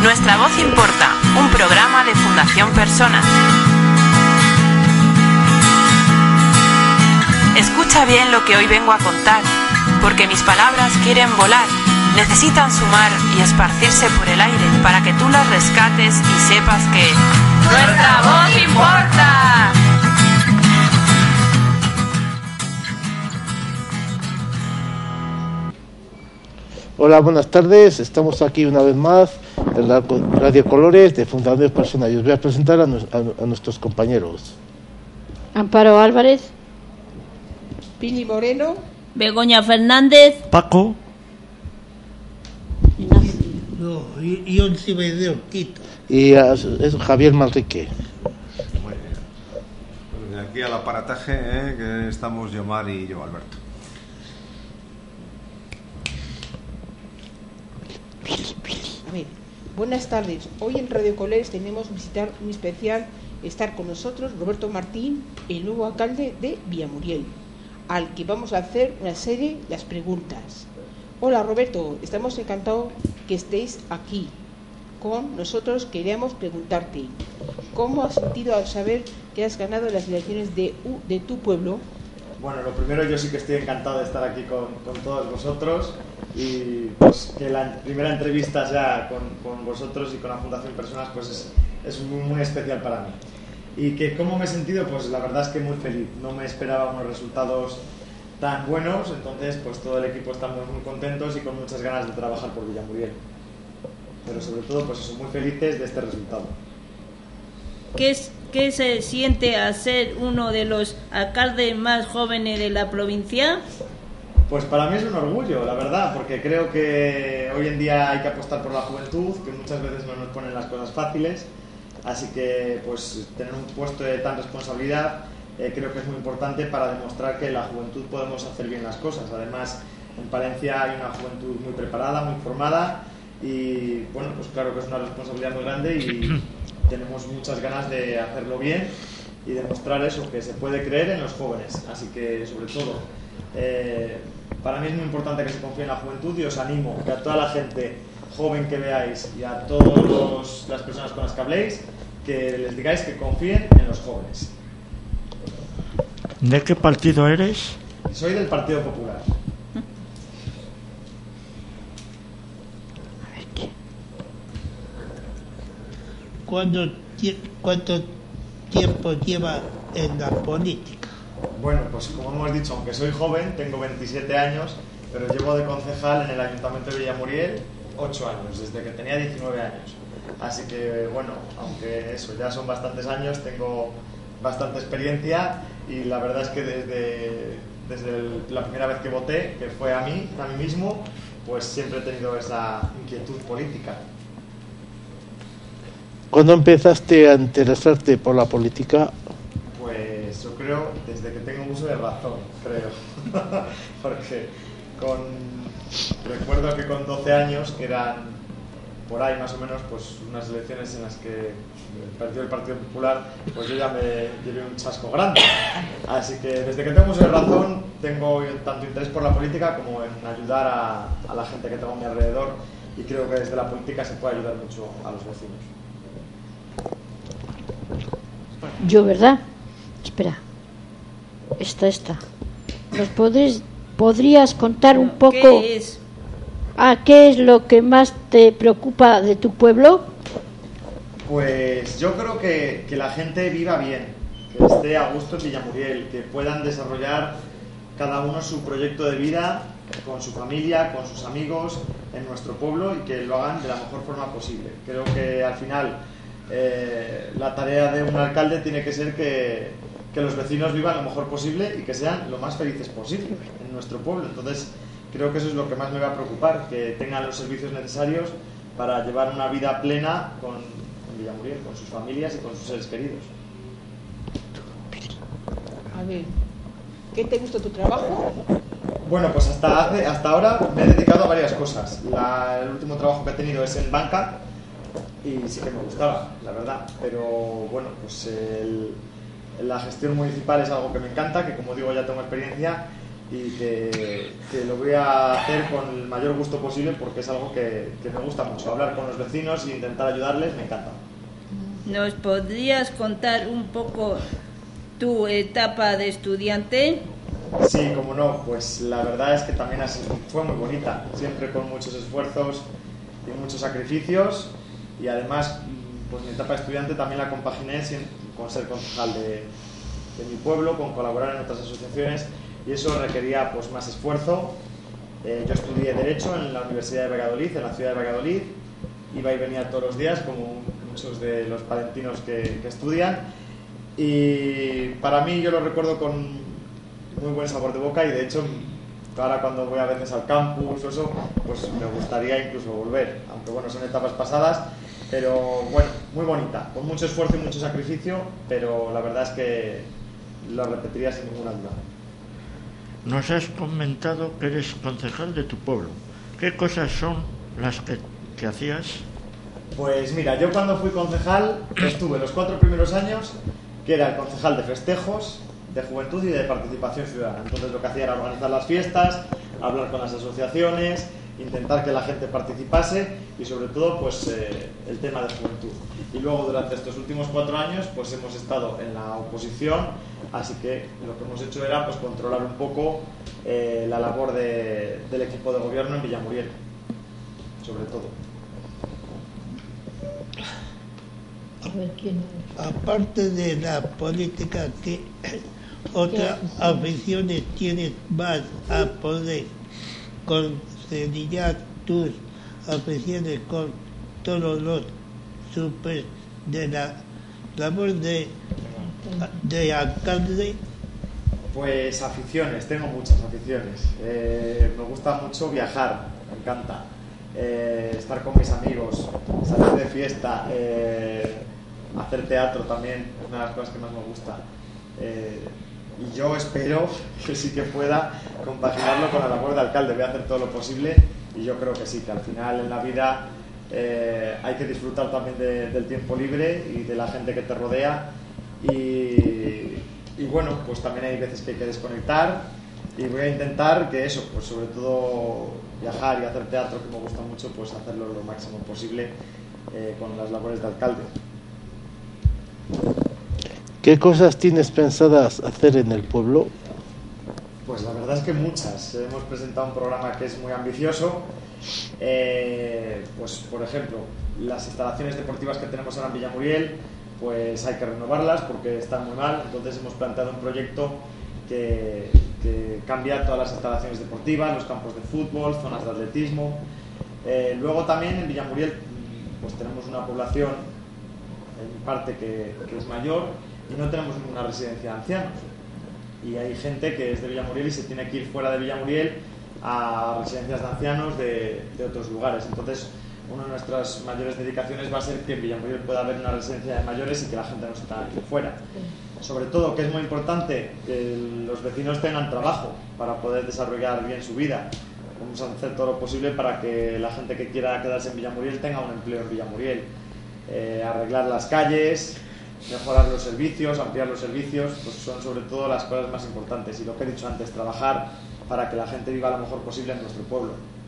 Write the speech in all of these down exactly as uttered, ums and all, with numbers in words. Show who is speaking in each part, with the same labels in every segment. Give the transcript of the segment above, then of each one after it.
Speaker 1: Nuestra voz importa, un programa de Fundación Personas. Escucha bien lo que hoy vengo a contar, porque mis palabras quieren volar, necesitan sumar y esparcirse por el aire para que tú las rescates y sepas que ¡nuestra voz importa!
Speaker 2: Hola, buenas tardes. Estamos aquí una vez más en la Radio Colores de Fundación Personas. Y os voy a presentar a, a, a nuestros compañeros.
Speaker 3: Amparo Álvarez,
Speaker 4: Pili Moreno,
Speaker 5: Begoña Fernández,
Speaker 6: Paco,
Speaker 7: no, y, y once de Quito.
Speaker 2: Y a, es Javier Manrique.
Speaker 8: Muy bien. Pues de aquí al aparataje, ¿eh? Que estamos Yomar y yo, Alberto.
Speaker 4: A ver, buenas tardes. Hoy en Radio Colores tenemos un visitar muy especial, estar con nosotros Roberto Martín, el nuevo alcalde de Villamuriel, al que vamos a hacer una serie de las preguntas. Hola Roberto, estamos encantados que estéis aquí con nosotros. Queríamos preguntarte, ¿cómo has sentido al saber que has ganado las elecciones de, de tu pueblo?
Speaker 9: Bueno, lo primero, yo sí que estoy encantado de estar aquí con, con todos vosotros y pues que la primera entrevista sea con, con vosotros y con la Fundación Personas pues es, es muy, muy especial para mí. Y que cómo me he sentido, pues la verdad es que muy feliz. No me esperaba unos resultados tan buenos, entonces pues todo el equipo estamos muy contentos y con muchas ganas de trabajar por Villamuriel. Pero sobre todo pues eso, muy felices de este resultado.
Speaker 5: ¿Qué, es, ¿Qué se siente a ser uno de los alcaldes más jóvenes de la provincia?
Speaker 9: Pues para mí es un orgullo, la verdad, porque creo que hoy en día hay que apostar por la juventud, que muchas veces no nos ponen las cosas fáciles, así que pues tener un puesto de tan responsabilidad eh, creo que es muy importante para demostrar que la juventud podemos hacer bien las cosas. Además, en Palencia hay una juventud muy preparada, muy formada y bueno, pues claro que es una responsabilidad muy grande y tenemos muchas ganas de hacerlo bien y demostrar eso, que se puede creer en los jóvenes. Así que, sobre todo, eh, para mí es muy importante que se confíe en la juventud y os animo que a toda la gente joven que veáis y a todas las personas con las que habléis, que les digáis que confíen en los jóvenes.
Speaker 6: ¿De qué partido eres?
Speaker 9: Soy del Partido Popular.
Speaker 7: ¿Cuánto, ¿Cuánto tiempo lleva en la política?
Speaker 9: Bueno, pues como hemos dicho, aunque soy joven, tengo veintisiete años, pero llevo de concejal en el Ayuntamiento de Villamuriel ocho años, desde que tenía diecinueve años. Así que, bueno, aunque eso ya son bastantes años, tengo bastante experiencia y la verdad es que desde, desde el, la primera vez que voté, que fue a mí, a mí mismo, pues siempre he tenido esa inquietud política.
Speaker 2: ¿Cuándo empezaste a interesarte por la política?
Speaker 9: Pues yo creo desde que tengo uso de razón, creo. Porque con, recuerdo que con doce años, que eran por ahí más o menos, pues unas elecciones en las que perdió el Partido Popular, pues yo ya me llevé un chasco grande. Así que desde que tengo uso de razón, tengo tanto interés por la política como en ayudar a, a la gente que tengo a mi alrededor, y creo que desde la política se puede ayudar mucho a los vecinos.
Speaker 3: yo, ¿verdad? Espera, esta, esta. ¿Nos podrías, podrías contar un poco?
Speaker 5: ¿Qué es?
Speaker 3: Ah, ¿qué es lo que más te preocupa de tu pueblo?
Speaker 9: Pues yo creo que, que la gente viva bien, que esté a gusto en Villamuriel, que puedan desarrollar cada uno su proyecto de vida con su familia, con sus amigos en nuestro pueblo y que lo hagan de la mejor forma posible. Creo que al final eh, la tarea de un alcalde tiene que ser que, que los vecinos vivan lo mejor posible y que sean lo más felices posible en nuestro pueblo. Entonces creo que eso es lo que más me va a preocupar, que tengan los servicios necesarios para llevar una vida plena con, en Villamuriel, con sus familias y con sus seres queridos.
Speaker 4: A ver, ¿qué te gusta tu trabajo?
Speaker 9: Bueno, pues hasta, hace, hasta ahora me he dedicado a varias cosas. La, el último trabajo que he tenido es en banca y sí que me gustaba, la verdad. Pero bueno, pues el, la gestión municipal es algo que me encanta, que como digo ya tengo experiencia y que, que lo voy a hacer con el mayor gusto posible porque es algo que, que me gusta mucho. Hablar con los vecinos e intentar ayudarles me encanta.
Speaker 5: ¿Nos podrías contar un poco tu etapa de estudiante?
Speaker 9: Sí, como no, pues la verdad es que también fue muy bonita, siempre con muchos esfuerzos y muchos sacrificios, y además pues mi etapa de estudiante también la compaginé con ser concejal de, de mi pueblo, con colaborar en otras asociaciones, y eso requería pues más esfuerzo. Eh, yo estudié Derecho en la Universidad de Valladolid, en la ciudad de Valladolid, iba y venía todos los días, como muchos de los palentinos que, que estudian, y para mí yo lo recuerdo con muy buen sabor de boca, y de hecho ahora cuando voy a veces al campus o eso, pues me gustaría incluso volver, aunque bueno, son etapas pasadas, pero bueno, muy bonita, con mucho esfuerzo y mucho sacrificio, pero la verdad es que lo repetiría sin ninguna duda.
Speaker 6: Nos has comentado que eres concejal de tu pueblo. ¿Qué cosas son las que, que hacías?
Speaker 9: Pues mira, yo cuando fui concejal estuve los cuatro primeros años, que era el concejal de festejos, de juventud y de participación ciudadana. Entonces lo que hacía era organizar las fiestas, hablar con las asociaciones, intentar que la gente participase y sobre todo pues eh, el tema de juventud. Y luego durante estos últimos cuatro años pues hemos estado en la oposición, así que lo que hemos hecho era pues controlar un poco eh, la labor de, del equipo de gobierno en Villamuriel, sobre todo.
Speaker 3: A ver, ¿quién es?
Speaker 7: Aparte de la política, ¿qué otras aficiones tienes más a poder conciliar tus aficiones con todos los super de la labor de, de alcalde?
Speaker 9: Pues aficiones, tengo muchas aficiones. Eh, me gusta mucho viajar, me encanta. Eh, estar con mis amigos, salir de fiesta, eh, hacer teatro también es una de las cosas que más me gusta. Eh, y yo espero que sí que pueda compaginarlo con la labor de alcalde. Voy a hacer todo lo posible y yo creo que sí, que al final en la vida eh, hay que disfrutar también de, del tiempo libre y de la gente que te rodea, y, y bueno, pues también hay veces que hay que desconectar, y voy a intentar que eso, pues sobre todo viajar y hacer teatro, que me gusta mucho, pues hacerlo lo máximo posible eh, con las labores de alcalde.
Speaker 2: ¿Qué cosas tienes pensadas hacer en el pueblo?
Speaker 9: Pues la verdad es que muchas. Hemos presentado un programa que es muy ambicioso. Eh, pues por ejemplo, las instalaciones deportivas que tenemos ahora en Villamuriel, pues hay que renovarlas porque están muy mal. Entonces hemos planteado un proyecto que, que cambia todas las instalaciones deportivas, los campos de fútbol, zonas de atletismo. Eh, luego también en Villamuriel pues tenemos una población en parte que, que es mayor, y no tenemos ninguna residencia de ancianos, y hay gente que es de Villamuriel y se tiene que ir fuera de Villamuriel a residencias de ancianos de, de otros lugares. Entonces una de nuestras mayores dedicaciones va a ser que en Villamuriel pueda haber una residencia de mayores y que la gente no se tenga que ir fuera. Sobre todo, que es muy importante, que los vecinos tengan trabajo para poder desarrollar bien su vida. Vamos a hacer todo lo posible para que la gente que quiera quedarse en Villamuriel tenga un empleo en Villamuriel. Eh, arreglar las calles, mejorar los servicios, ampliar los servicios, pues son sobre todo las cosas más importantes. Y lo que he dicho antes, trabajar para que la gente viva lo mejor posible en nuestro pueblo.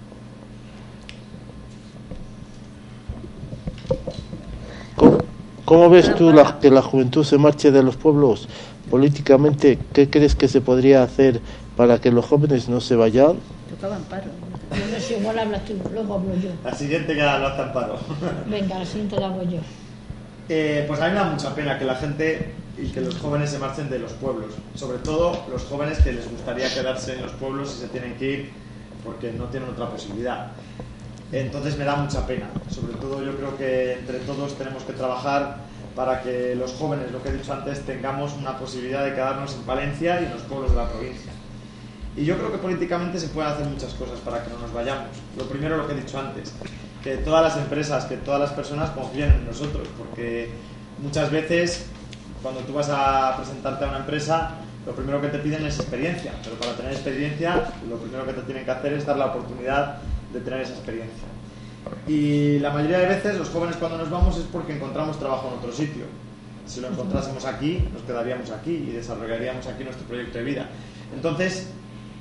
Speaker 2: ¿Cómo, cómo ves tú la, que la juventud se marche de los pueblos? Políticamente, ¿qué crees que se podría hacer para que los jóvenes no se vayan?
Speaker 5: Tocaban paro.
Speaker 3: Yo no sé, igual hablas tú, luego hablo yo.
Speaker 9: La siguiente ya lo hace Amparo.
Speaker 3: Venga, la siguiente la hago yo.
Speaker 9: Eh, pues a mí me da mucha pena que la gente y que los jóvenes se marchen de los pueblos, sobre todo los jóvenes que les gustaría quedarse en los pueblos y se tienen que ir porque no tienen otra posibilidad. Entonces me da mucha pena. Sobre todo yo creo que entre todos tenemos que trabajar para que los jóvenes, lo que he dicho antes, tengamos una posibilidad de quedarnos en Palencia y en los pueblos de la provincia. Y yo creo que políticamente se pueden hacer muchas cosas para que no nos vayamos. Lo primero, lo que he dicho antes, que todas las empresas, que todas las personas confíen en nosotros, porque muchas veces cuando tú vas a presentarte a una empresa, lo primero que te piden es experiencia, pero para tener experiencia lo primero que te tienen que hacer es dar la oportunidad de tener esa experiencia. Y la mayoría de veces los jóvenes cuando nos vamos es porque encontramos trabajo en otro sitio. Si lo encontrásemos aquí, nos quedaríamos aquí y desarrollaríamos aquí nuestro proyecto de vida. Entonces,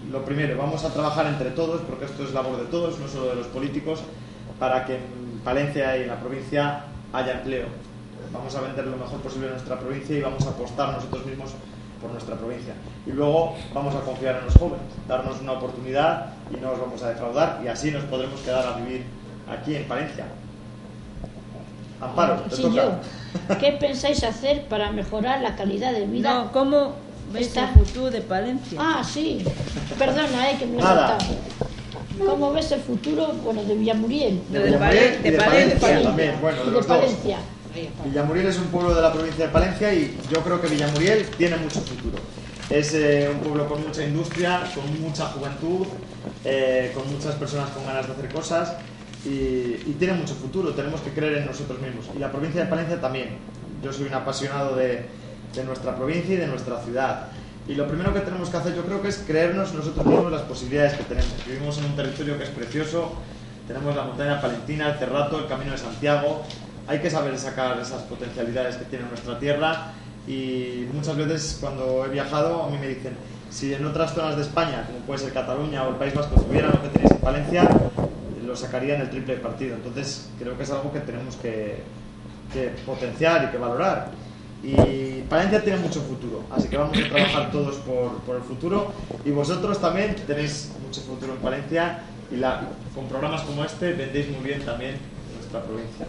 Speaker 9: lo primero, vamos a trabajar entre todos, porque esto es labor de todos, no solo de los políticos, para que en Palencia y en la provincia haya empleo. Vamos a vender lo mejor posible en nuestra provincia y vamos a apostar nosotros mismos por nuestra provincia. Y luego vamos a confiar en los jóvenes, darnos una oportunidad y no os vamos a defraudar, y así nos podremos quedar a vivir aquí en Palencia. Amparo, te
Speaker 3: Sí,
Speaker 9: toca.
Speaker 3: yo. ¿Qué pensáis hacer para mejorar la calidad de vida?
Speaker 5: No, ¿cómo ves
Speaker 3: Está-
Speaker 5: el futuro de Palencia?
Speaker 3: Ah, sí. Perdona, eh, que me lo he
Speaker 9: Nada.
Speaker 3: saltado. ¿Cómo ves el futuro, bueno, de Villamuriel?
Speaker 9: De
Speaker 5: De
Speaker 9: Villamuriel
Speaker 5: Palen-
Speaker 9: y
Speaker 5: de
Speaker 9: de
Speaker 5: Palencia.
Speaker 9: Palencia también, bueno,
Speaker 3: Y
Speaker 9: de
Speaker 3: de
Speaker 9: los dos.
Speaker 3: Palencia.
Speaker 9: Villamuriel es un pueblo de la provincia de Palencia y yo creo que Villamuriel tiene mucho futuro. Es eh, un pueblo con mucha industria, con mucha juventud, eh, con muchas personas con ganas de hacer cosas y, y tiene mucho futuro. Tenemos que creer en nosotros mismos. Y la provincia de Palencia también. Yo soy un apasionado de, de nuestra provincia y de nuestra ciudad. Y lo primero que tenemos que hacer yo creo que es creernos nosotros mismos las posibilidades que tenemos. Vivimos en un territorio que es precioso, tenemos la montaña palentina, el Cerrato, el Camino de Santiago. Hay que saber sacar esas potencialidades que tiene nuestra tierra y muchas veces cuando he viajado a mí me dicen si en otras zonas de España, como puede ser Cataluña o el País Vasco, tuvieran lo que tenéis en Valencia, lo sacarían el triple de partido. Entonces creo que es algo que tenemos que, que potenciar y que valorar. Y Palencia tiene mucho futuro, así que vamos a trabajar todos por, por el futuro y vosotros también tenéis mucho futuro en Palencia y la, con programas como este vendéis muy bien también en nuestra provincia.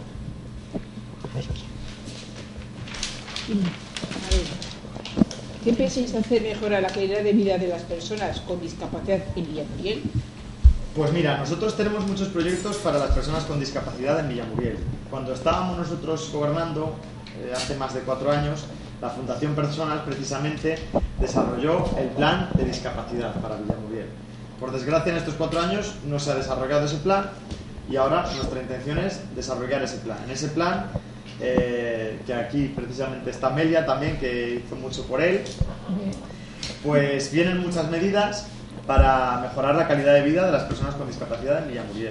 Speaker 4: A ver, ¿qué pensáis hacer mejorar la calidad de vida de las personas con discapacidad en Villamuriel?
Speaker 9: Pues mira, nosotros tenemos muchos proyectos para las personas con discapacidad en Villamuriel. Cuando estábamos nosotros gobernando, eh, hace más de cuatro años, la Fundación Personal precisamente desarrolló el plan de discapacidad para Villamuriel. Por desgracia, en estos cuatro años no se ha desarrollado ese plan y ahora nuestra intención es desarrollar ese plan. En ese plan, eh, que aquí precisamente está Amelia también, que hizo mucho por él, pues vienen muchas medidas para mejorar la calidad de vida de las personas con discapacidad en Villamuriel.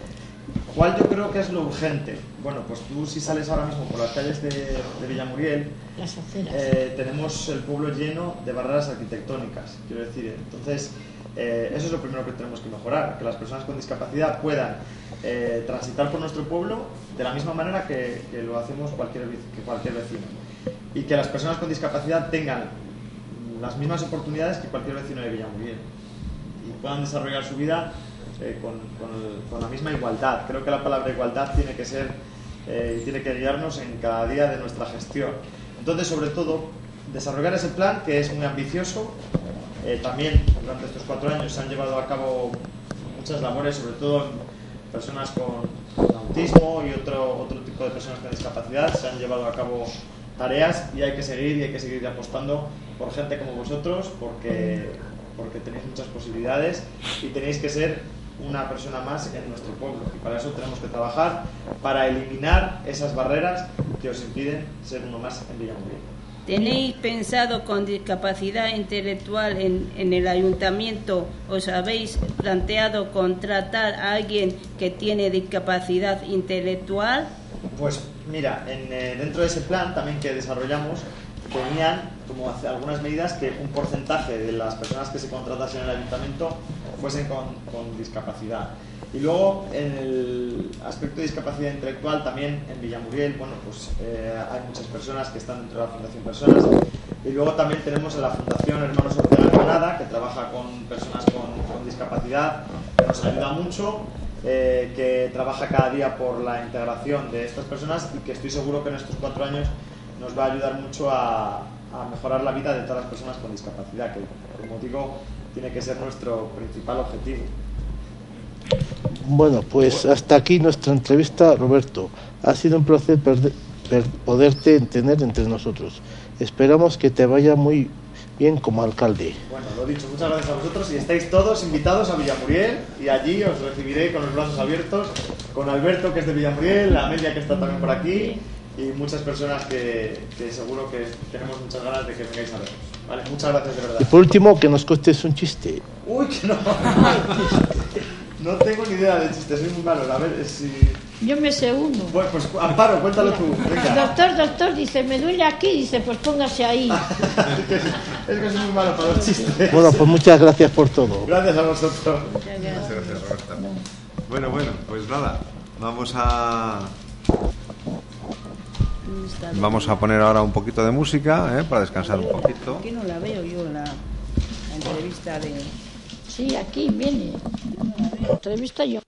Speaker 9: ¿Cuál yo creo que es lo urgente? Bueno, pues tú si sales ahora mismo por las calles de, de Villamuriel,
Speaker 3: Las aceras.
Speaker 9: eh, tenemos el pueblo lleno de barreras arquitectónicas, quiero decir. Entonces, eh, eso es lo primero que tenemos que mejorar, que las personas con discapacidad puedan eh, transitar por nuestro pueblo de la misma manera que, que lo hacemos cualquier, que cualquier vecino. Y que las personas con discapacidad tengan las mismas oportunidades que cualquier vecino de Villamuriel y puedan desarrollar su vida eh, con, con, el, con la misma igualdad. Creo que la palabra igualdad tiene que ser eh, y tiene que guiarnos en cada día de nuestra gestión. Entonces, sobre todo, desarrollar ese plan que es muy ambicioso. Eh, también durante estos cuatro años se han llevado a cabo muchas labores, sobre todo en personas con, con autismo y otro, otro tipo de personas con discapacidad. Se han llevado a cabo tareas y hay que seguir y hay que seguir apostando por gente como vosotros porque, porque tenéis muchas posibilidades y tenéis que ser una persona más en nuestro pueblo y para eso tenemos que trabajar para eliminar esas barreras que os impiden ser uno más en Villamuriel.
Speaker 5: ¿Tenéis pensado con discapacidad intelectual en, en el ayuntamiento? ¿Os habéis planteado contratar a alguien que tiene discapacidad intelectual?
Speaker 9: Pues mira, en, eh, dentro de ese plan también que desarrollamos tenían como hace algunas medidas que un porcentaje de las personas que se contratasen en el ayuntamiento fuesen con, con discapacidad. Y luego en el aspecto de discapacidad intelectual también en Villamuriel, bueno, pues eh, hay muchas personas que están dentro de la Fundación Personas y luego también tenemos en la Fundación Hermanos Ortega Granada que trabaja con personas con, con discapacidad, que nos ayuda mucho, eh, que trabaja cada día por la integración de estas personas y que estoy seguro que en estos cuatro años nos va a ayudar mucho a, a mejorar la vida de todas las personas con discapacidad, que como digo, tiene que ser nuestro principal objetivo.
Speaker 2: Bueno, pues hasta aquí nuestra entrevista, Roberto. Ha sido un placer perder, per, poderte tener entre nosotros. Esperamos que te vaya muy bien como alcalde.
Speaker 9: Bueno, lo dicho, muchas gracias a vosotros y estáis todos invitados a Villamuriel y allí os recibiré con los brazos abiertos, con Alberto que es de Villamuriel, la Amelia que está también por aquí y muchas personas que, que seguro que tenemos muchas ganas de que vengáis a vernos. Vale, muchas gracias de verdad.
Speaker 2: Y por último, que nos cuentes un chiste.
Speaker 9: Uy, que no. No tengo ni idea de chistes, soy muy malo. A ver, si
Speaker 3: Yo me sé uno.
Speaker 9: Bueno, pues Amparo, cuéntalo
Speaker 3: Mira,
Speaker 9: tú. Venga.
Speaker 3: Doctor, doctor, dice, me duele aquí, dice, pues póngase ahí.
Speaker 9: Es que es, es que es muy malo para los chistes.
Speaker 2: Bueno, pues muchas gracias por todo.
Speaker 9: Gracias a vosotros.
Speaker 8: Muchas gracias, Roberta. Bueno, bueno, pues nada, vamos a vamos a poner ahora un poquito de música, ¿eh? Para descansar un poquito.
Speaker 5: Aquí no la veo yo, la, la entrevista de...
Speaker 3: Sí, aquí viene. Entrevista yo.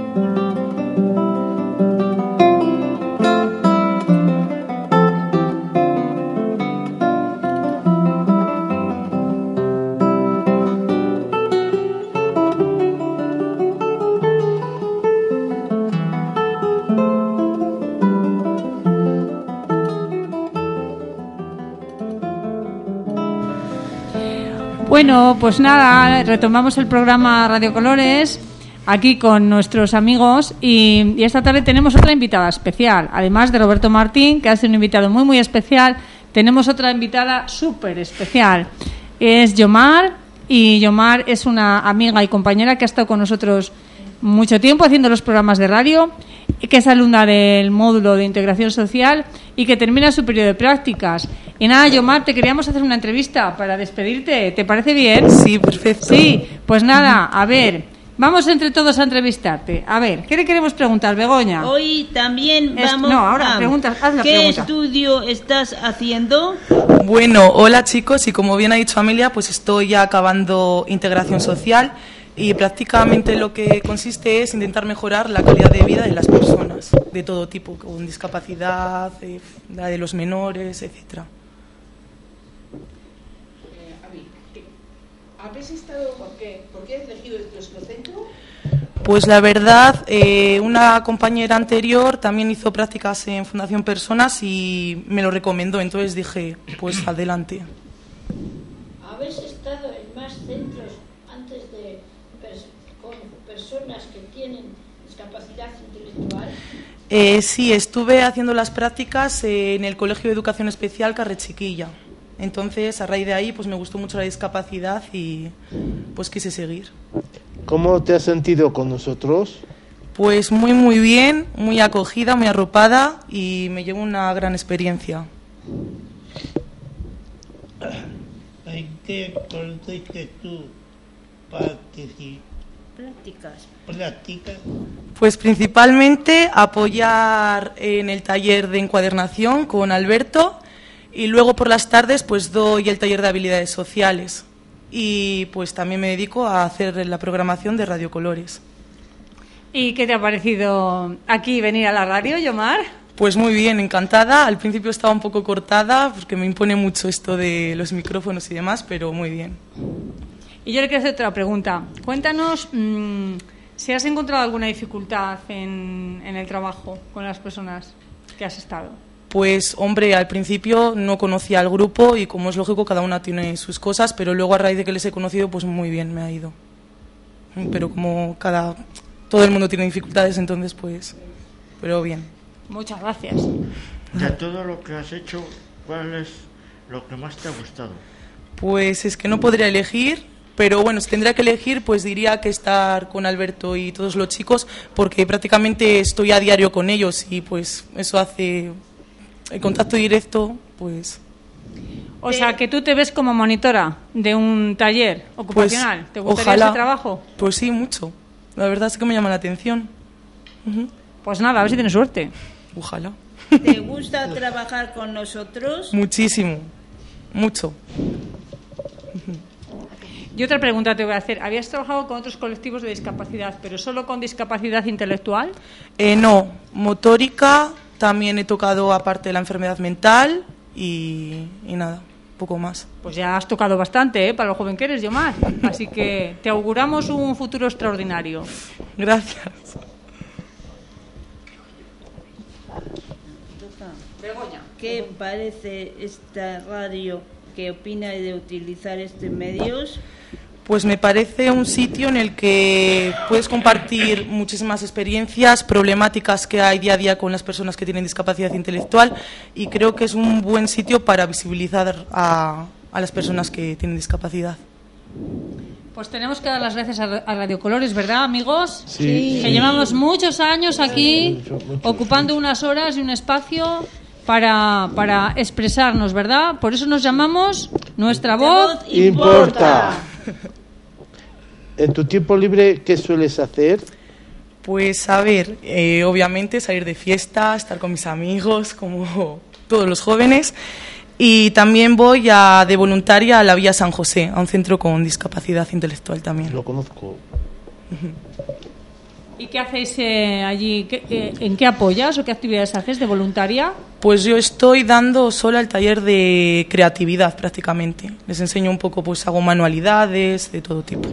Speaker 10: Bueno, pues nada, retomamos el programa Radio Colores aquí con nuestros amigos y, y esta tarde tenemos otra invitada especial. Además de Roberto Martín, que ha sido un invitado muy, muy especial, tenemos otra invitada súper especial. Es Yomar, y Yomar es una amiga y compañera que ha estado con nosotros mucho tiempo haciendo los programas de radio, que es alumna del módulo de integración social y que termina su periodo de prácticas. Y nada, Yomar, te queríamos hacer una entrevista para despedirte. ¿Te parece bien?
Speaker 11: Sí, perfecto.
Speaker 10: Sí, pues nada, a ver, vamos entre todos a entrevistarte. A ver, ¿qué le queremos preguntar, Begoña?
Speaker 5: Hoy también
Speaker 10: Es-
Speaker 5: vamos
Speaker 10: no, ahora
Speaker 5: a...
Speaker 10: preguntas, haz la
Speaker 5: ¿Qué
Speaker 10: pregunta.
Speaker 5: estudio estás haciendo?
Speaker 11: Bueno, hola chicos, y como bien ha dicho Amelia, pues estoy ya acabando integración social y prácticamente lo que consiste es intentar mejorar la calidad de vida de las personas, de todo tipo, con discapacidad, eh, la de los menores, etcétera.
Speaker 4: ¿Habéis estado por qué? ¿Por qué has elegido nuestro centro?
Speaker 11: Pues la verdad, eh, una compañera anterior también hizo prácticas en Fundación Personas y me lo recomendó, entonces dije, pues adelante.
Speaker 3: ¿Habéis estado en más centros antes de pers- con personas que tienen discapacidad intelectual?
Speaker 11: Eh, sí, estuve haciendo las prácticas eh, en el Colegio de Educación Especial Carrechiquilla. Entonces, a raíz de ahí, pues me gustó mucho la discapacidad y pues quise seguir.
Speaker 2: ¿Cómo te has sentido con nosotros?
Speaker 11: Pues muy, muy bien, muy acogida, muy arropada y me llevo una gran experiencia.
Speaker 7: ¿En qué consiste tu participación?
Speaker 5: Prácticas.
Speaker 7: Práctica.
Speaker 11: Pues principalmente apoyar en el taller de encuadernación con Alberto y luego por las tardes pues doy el taller de habilidades sociales y pues también me dedico a hacer la programación de Radio Colores.
Speaker 10: ¿Y qué te ha parecido aquí venir a la radio, Yomar?
Speaker 11: Pues muy bien, encantada. Al principio estaba un poco cortada porque me impone mucho esto de los micrófonos y demás, pero muy bien.
Speaker 10: Y yo le quiero hacer otra pregunta. Cuéntanos mmm, si has encontrado alguna dificultad en, en el trabajo con las personas que has estado.
Speaker 11: Pues, hombre, al principio no conocía al grupo y, como es lógico, cada una tiene sus cosas, pero luego a raíz de que les he conocido, pues muy bien me ha ido. Pero como cada todo el mundo tiene dificultades, entonces, pues, pero bien.
Speaker 10: Muchas gracias.
Speaker 6: De todo lo que has hecho, ¿cuál es lo que más te ha gustado?
Speaker 11: Pues es que no podría elegir, pero bueno, si tendría que elegir, pues diría que estar con Alberto y todos los chicos, porque prácticamente estoy a diario con ellos y pues eso hace el contacto directo, pues...
Speaker 10: O sea, que tú te ves como monitora de un taller ocupacional.
Speaker 11: Pues,
Speaker 10: ¿Te gustaría
Speaker 11: ojalá.
Speaker 10: ese trabajo?
Speaker 11: Pues sí, mucho. La verdad es que me llama la atención. Uh-huh.
Speaker 10: Pues nada, a ver si tienes suerte.
Speaker 11: Ojalá.
Speaker 5: ¿Te gusta trabajar con nosotros?
Speaker 11: Muchísimo, mucho.
Speaker 10: Y otra pregunta te voy a hacer. ¿Habías trabajado con otros colectivos de discapacidad, pero solo con discapacidad intelectual?
Speaker 11: Eh, no, motórica, también he tocado aparte de la enfermedad mental y, y nada, poco más.
Speaker 10: Pues ya has tocado bastante, ¿eh? Para lo joven que eres, Yomar. Así que te auguramos un futuro extraordinario.
Speaker 11: Gracias.
Speaker 5: ¿Qué parece esta radio? ¿Qué opina de utilizar estos medios?
Speaker 11: Pues me parece un sitio en el que puedes compartir muchísimas experiencias, problemáticas que hay día a día con las personas que tienen discapacidad intelectual y creo que es un buen sitio para visibilizar a, a las personas que tienen discapacidad.
Speaker 10: Pues tenemos que dar las gracias a Radio Colores, ¿verdad, amigos?
Speaker 2: Sí.
Speaker 10: Que
Speaker 2: Sí.
Speaker 10: llevamos muchos años aquí
Speaker 2: Mucho, mucho,
Speaker 10: ocupando unas horas y un espacio para, para expresarnos, ¿verdad? Por eso nos llamamos Nuestra Voz
Speaker 2: Importa. En tu tiempo libre, ¿qué sueles hacer?
Speaker 11: Pues a ver, eh, obviamente salir de fiesta, estar con mis amigos, como todos los jóvenes, y también voy a, de voluntaria a la Villa San José, a un centro con discapacidad intelectual también.
Speaker 2: Lo conozco.
Speaker 10: ¿Y qué hacéis eh, allí? ¿Qué, eh, ¿En qué apoyas o qué actividades haces de voluntaria?
Speaker 11: Pues yo estoy dando solo el taller de creatividad prácticamente. Les enseño un poco, pues hago manualidades de todo tipo.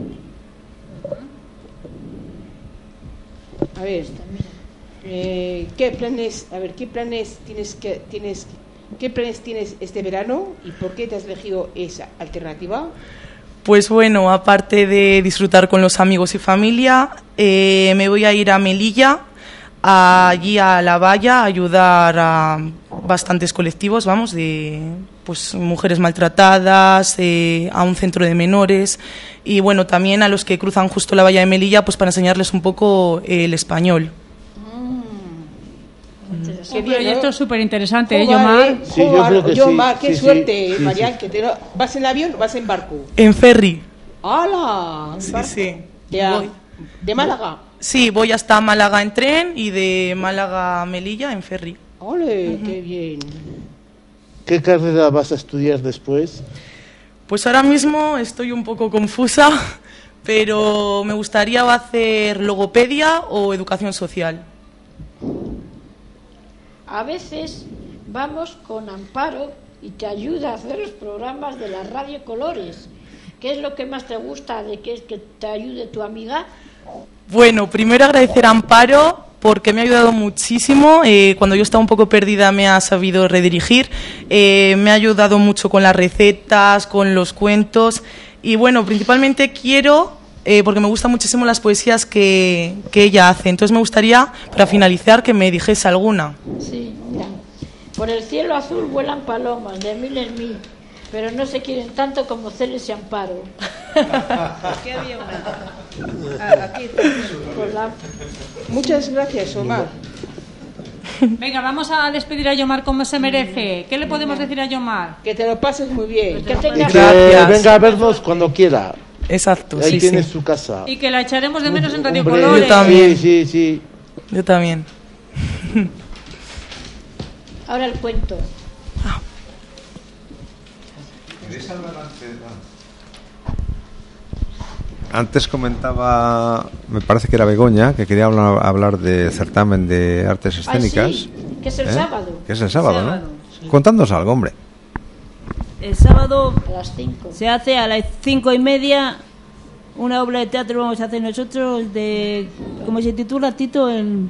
Speaker 4: A ver, eh, ¿qué planes, a ver, qué planes tienes que tienes qué planes tienes este verano y por qué te has elegido esa alternativa?
Speaker 11: Pues bueno, aparte de disfrutar con los amigos y familia, eh, me voy a ir a Melilla, a, allí a La Valla, a ayudar a bastantes colectivos, vamos, de pues mujeres maltratadas, eh, a un centro de menores y bueno, también a los que cruzan justo la Valla de Melilla, pues para enseñarles un poco eh, el español.
Speaker 10: Un proyecto súper interesante, ¿eh,
Speaker 4: Joder,
Speaker 10: Yomar?
Speaker 4: eh,
Speaker 2: Sí, yo creo que sí,
Speaker 4: Yomar, qué
Speaker 2: sí, sí,
Speaker 4: suerte,
Speaker 2: sí,
Speaker 4: Marian,
Speaker 2: sí.
Speaker 4: que te lo- ¿vas en avión o vas en barco?
Speaker 11: En ferry.
Speaker 4: ¡Hala! ¿En
Speaker 11: Sí,
Speaker 4: barco?
Speaker 11: sí.
Speaker 4: De,
Speaker 11: Voy.
Speaker 4: ¿De Málaga?
Speaker 11: Sí, voy hasta Málaga en tren y de Málaga a Melilla en ferry.
Speaker 4: ¡Ole, qué bien!
Speaker 2: ¿Qué carrera vas a estudiar después?
Speaker 11: Pues ahora mismo estoy un poco confusa, pero me gustaría hacer logopedia o educación social.
Speaker 3: A veces vamos con Amparo y te ayuda a hacer los programas de la Radio Colores. ¿Qué es lo que más te gusta de que, que te ayude tu amiga?
Speaker 11: Bueno, primero agradecer a Amparo porque me ha ayudado muchísimo. Eh, cuando yo estaba un poco perdida me ha sabido redirigir. Eh, me ha ayudado mucho con las recetas, con los cuentos. Y bueno, principalmente quiero, eh, porque me gustan muchísimo las poesías que, que ella hace. Entonces me gustaría, para finalizar, que me dijese alguna.
Speaker 3: Sí, mira. Por el cielo azul vuelan palomas de mil en mil, pero no se quieren tanto como Celes y Amparo.
Speaker 4: Aquí había una. Ah, aquí está.
Speaker 3: Por la...
Speaker 4: Muchas gracias, Omar.
Speaker 10: Venga, vamos a despedir a Yomar como se merece. ¿Qué le podemos decir a Yomar?
Speaker 4: Que te lo pases muy bien.
Speaker 3: Que
Speaker 2: Y
Speaker 3: tengas...
Speaker 2: que
Speaker 11: Gracias.
Speaker 2: venga a vernos cuando quiera.
Speaker 11: Exacto,
Speaker 2: Ahí
Speaker 11: sí,
Speaker 2: tienes
Speaker 11: sí.
Speaker 2: su casa.
Speaker 10: Y que la echaremos de menos en Radio
Speaker 2: Hombre,
Speaker 10: Colores.
Speaker 11: Yo también.
Speaker 2: Sí, sí, sí.
Speaker 11: Yo también.
Speaker 3: Ahora el cuento.
Speaker 8: Antes comentaba, me parece que era Begoña, que quería hablar, hablar de certamen de artes escénicas.
Speaker 3: Ay, sí, que es el
Speaker 8: ¿Eh?
Speaker 3: sábado,
Speaker 8: Que es el sábado,
Speaker 5: Sábado,
Speaker 8: ¿no? Contándonos algo, hombre.
Speaker 5: El sábado
Speaker 3: a las cinco.
Speaker 5: se hace a las cinco y media una obra de teatro, vamos a hacer nosotros, de, ¿cómo se titula, Tito? El,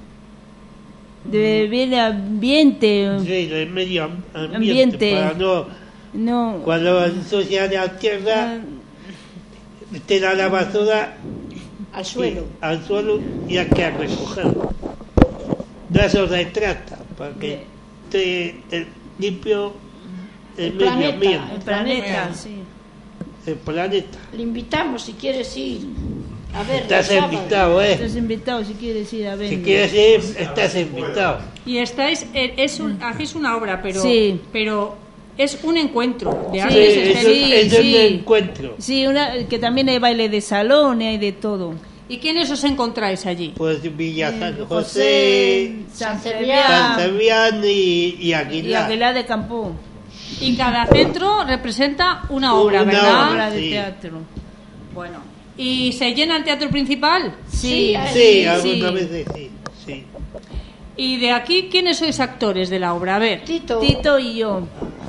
Speaker 5: de bien ambiente.
Speaker 7: Sí, del medio am- ambiente,
Speaker 5: Ambiente.
Speaker 7: para no,
Speaker 5: No.
Speaker 7: cuando ensucian la tierra, tiran la basura
Speaker 3: Al suelo.
Speaker 7: y- al suelo y hay que recogerlo. De eso se trata, para que esté eh, limpio el,
Speaker 3: El
Speaker 7: medio
Speaker 3: planeta,
Speaker 7: ambiente,
Speaker 5: El planeta, sí.
Speaker 7: el planeta.
Speaker 3: Le invitamos si quieres ir a ver.
Speaker 7: Estás
Speaker 3: el sábado.
Speaker 7: invitado, ¿eh?
Speaker 5: Estás invitado si quieres ir a ver.
Speaker 7: Si quieres ir, estás invitado.
Speaker 10: Y estáis, eh, es un, hacéis una obra, pero,
Speaker 5: Sí.
Speaker 10: pero es un encuentro de
Speaker 5: Sí,
Speaker 10: artes
Speaker 7: Sí, es, un-
Speaker 10: escénicas.
Speaker 7: es un
Speaker 5: sí.
Speaker 7: encuentro.
Speaker 5: Sí, una, que también hay baile de salón y hay de todo.
Speaker 10: ¿Y quiénes os encontráis allí?
Speaker 7: Pues Villa San
Speaker 5: Eh,
Speaker 7: José,
Speaker 5: San
Speaker 3: San
Speaker 7: San
Speaker 5: Cebrián
Speaker 7: Fabián y, y
Speaker 5: y
Speaker 7: Aguilar.
Speaker 5: Aguilar de Campo.
Speaker 10: Y cada centro representa una obra,
Speaker 7: Una
Speaker 10: ¿verdad?
Speaker 5: Obra de
Speaker 7: sí.
Speaker 5: teatro.
Speaker 10: Bueno. ¿Y se llena el teatro principal?
Speaker 5: Sí,
Speaker 7: Sí,
Speaker 5: sí.
Speaker 7: algunas veces sí, sí.
Speaker 10: ¿Y de aquí quiénes sois actores de la obra? A ver.
Speaker 3: Tito.
Speaker 5: Tito y yo.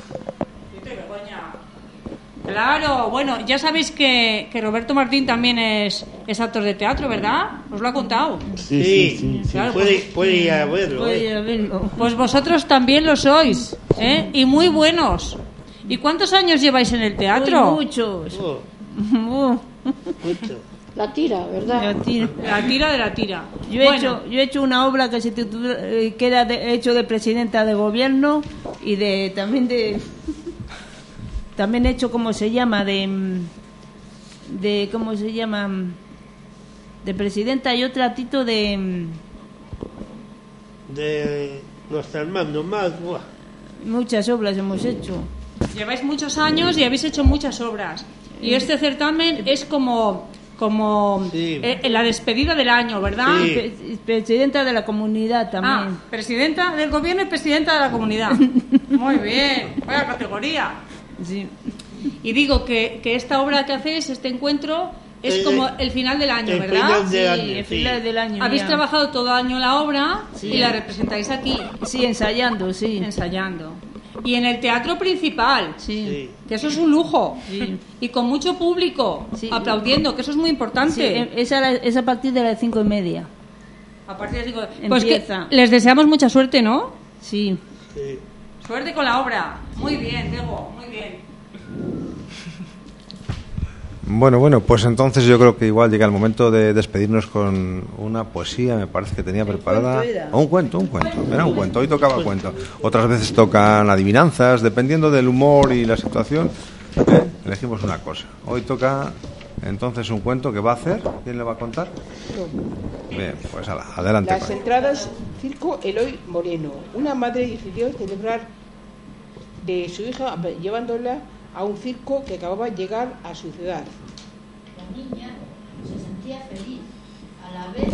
Speaker 10: Claro, bueno, ya sabéis que, que Roberto Martín también es, es actor de teatro, ¿verdad? ¿Os lo ha contado?
Speaker 2: Sí, sí,
Speaker 7: Sí,
Speaker 2: sí. sí.
Speaker 10: Claro,
Speaker 7: puede,
Speaker 10: pues-
Speaker 7: puede ir a verlo.
Speaker 5: Puede
Speaker 7: ¿eh?
Speaker 5: ir a verlo.
Speaker 10: Pues vosotros también lo sois, ¿eh? Y muy buenos. ¿Y cuántos años lleváis en el teatro?
Speaker 5: Uy, muchos.
Speaker 7: Oh,
Speaker 5: Uh,
Speaker 7: mucho.
Speaker 3: La tira, ¿verdad?
Speaker 5: la tira.
Speaker 10: La tira de la tira.
Speaker 5: Yo he,
Speaker 10: Bueno,
Speaker 5: hecho, yo he hecho una obra que se titula, eh, que era de- hecho de presidenta de gobierno y de también de también he hecho cómo se llama de mm, de cómo se llama mm, de presidenta y otra Tito de mm,
Speaker 7: De nuestro hermano más, buah.
Speaker 5: muchas obras hemos hecho.
Speaker 10: lleváis muchos años y habéis hecho muchas obras. Y este certamen es como, como
Speaker 7: Sí.
Speaker 10: eh, la despedida del año, ¿verdad?
Speaker 7: Sí.
Speaker 5: Pre- presidenta de la comunidad también.
Speaker 10: Ah, presidenta del gobierno y presidenta de la comunidad. Muy bien, vaya categoría.
Speaker 5: Sí.
Speaker 10: Y digo que, que esta obra que hacéis, este encuentro, es
Speaker 7: el,
Speaker 10: como el final del año,
Speaker 7: el
Speaker 10: ¿verdad?
Speaker 7: final del
Speaker 5: Sí,
Speaker 7: año,
Speaker 5: el
Speaker 7: sí.
Speaker 5: final del año.
Speaker 10: Habéis
Speaker 5: ya.
Speaker 10: trabajado todo el año la obra
Speaker 5: Sí.
Speaker 10: y la representáis aquí,
Speaker 5: Sí, ensayando, sí.
Speaker 10: ensayando. Y en el teatro principal,
Speaker 5: Sí.
Speaker 7: Sí.
Speaker 10: que eso es un lujo.
Speaker 5: Sí.
Speaker 10: Y con mucho público
Speaker 5: Sí.
Speaker 10: aplaudiendo, que eso es muy importante.
Speaker 5: Sí, em- es, a la- es a partir de las cinco y media.
Speaker 10: A partir de cinco... Pues que
Speaker 5: Empieza.
Speaker 10: les deseamos mucha suerte, ¿no?
Speaker 5: Sí.
Speaker 7: Sí.
Speaker 10: Suerte con la obra. Muy bien, Diego, muy bien.
Speaker 8: Bueno, bueno, pues entonces yo creo que igual llega el momento de despedirnos con una poesía, me parece que tenía preparada.
Speaker 5: cuento era?
Speaker 8: O un cuento, un cuento. Era un cuento, hoy tocaba cuento. Otras veces tocan adivinanzas, dependiendo del humor y la situación, ¿eh? Elegimos una cosa. Hoy toca entonces un cuento que va a hacer. ¿Quién le va a contar? Bien, pues ala, adelante.
Speaker 4: Las
Speaker 8: con él.
Speaker 4: entradas Circo Eloy Moreno. Una madre decidió celebrar de su hija llevándola a un circo que acababa de llegar a su ciudad.
Speaker 3: La niña se sentía feliz, a la vez...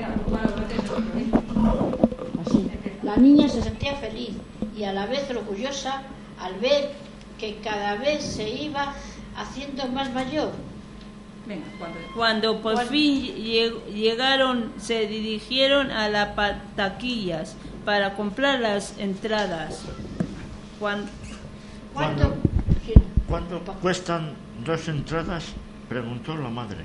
Speaker 3: Así. La niña se sentía feliz y a la vez orgullosa al ver que cada vez se iba haciendo más mayor.
Speaker 10: Venga, cuando...
Speaker 5: Cuando por
Speaker 3: Cuando-
Speaker 5: fin lleg- llegaron, se dirigieron a las pa- taquillas para comprar las entradas. Cuan-
Speaker 3: ¿Cuánto?
Speaker 6: ¿Cuánto cuestan dos entradas? Preguntó la madre.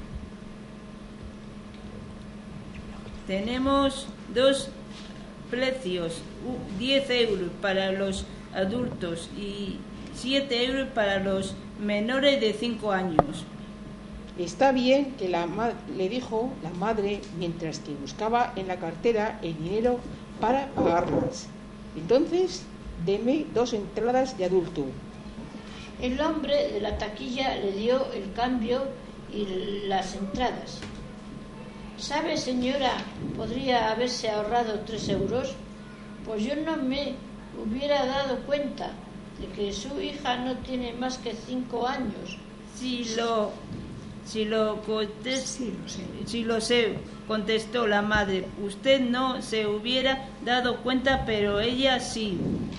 Speaker 5: Tenemos dos precios, u- diez euros para los adultos y siete euros para los menores de cinco años.
Speaker 4: Está bien, que la ma- le dijo la madre mientras que buscaba en la cartera el dinero para pagarlas. Entonces, deme dos entradas de adulto.
Speaker 3: El hombre de la taquilla le dio el cambio y las entradas. ¿Sabe, señora, podría haberse ahorrado tres euros? Pues yo no me hubiera dado cuenta de que su hija no tiene más que cinco años.
Speaker 5: Si lo, si lo contes- si lo sé, contestó la madre. Usted no se hubiera dado cuenta, pero ella sí.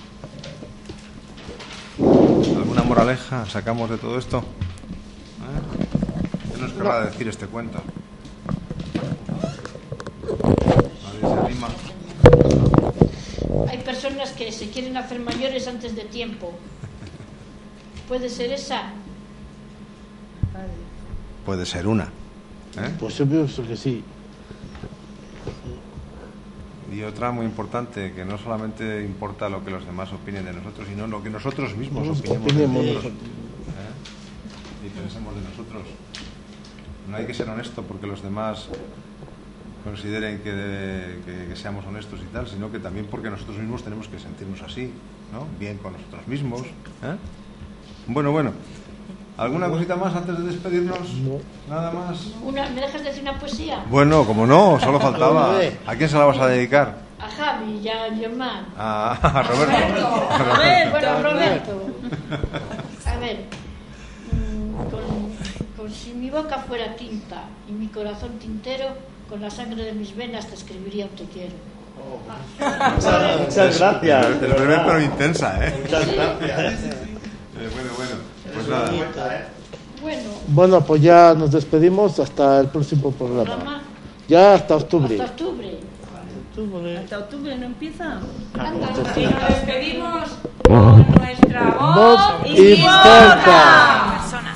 Speaker 8: ¿Alguna moraleja sacamos de todo esto? ¿Eh? ¿Qué nos querrá decir este cuento? Nadie se anima.
Speaker 3: Hay personas que se quieren hacer mayores antes de tiempo. ¿Puede ser esa?
Speaker 8: Puede ser una. ¿eh?
Speaker 2: Pues yo pienso que sí.
Speaker 8: Y otra muy importante, que no solamente importa lo que los demás opinen de nosotros, sino lo que nosotros mismos opinemos de
Speaker 2: Opinemos
Speaker 8: nosotros.
Speaker 2: nosotros.
Speaker 8: ¿eh? Y pensemos de nosotros. No hay que ser honesto porque los demás consideren que, debe- que, que seamos honestos y tal, sino que también porque nosotros mismos tenemos que sentirnos así, ¿no? Bien con nosotros mismos. ¿eh? Bueno, bueno. ¿Alguna cosita más antes de despedirnos?
Speaker 2: No.
Speaker 8: Nada más.
Speaker 3: Una, ¿Me dejas decir una poesía?
Speaker 8: Bueno, como no, solo faltaba. ¿A quién se la vas a dedicar?
Speaker 3: A Javi y a Yomar.
Speaker 8: A, a Roberto.
Speaker 3: Roberto. Bueno, Roberto. A ver, mm, con, con si mi boca fuera tinta y mi corazón tintero, con la sangre de mis venas te escribiría un te quiero.
Speaker 9: Muchas, muchas gracias.
Speaker 8: Es breve pero intensa, ¿eh?
Speaker 9: Muchas gracias.
Speaker 8: Eh, Bueno, bueno. Pues nada.
Speaker 3: Bueno,
Speaker 2: Bueno, pues ya nos despedimos hasta el próximo programa.
Speaker 3: programa
Speaker 2: Ya hasta octubre.
Speaker 3: hasta octubre.
Speaker 5: ¿Hasta octubre no empieza?
Speaker 10: Y nos despedimos con nuestra voz
Speaker 2: Voz
Speaker 10: interna.
Speaker 1: Personas.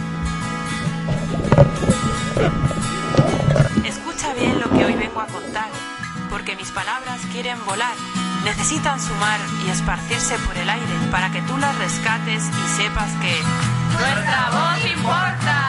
Speaker 1: Escucha bien lo que hoy vengo a contar, porque mis palabras quieren volar, necesitan sumar y esparcirse por el aire para que tú las rescates y sepas que nuestra voz importa.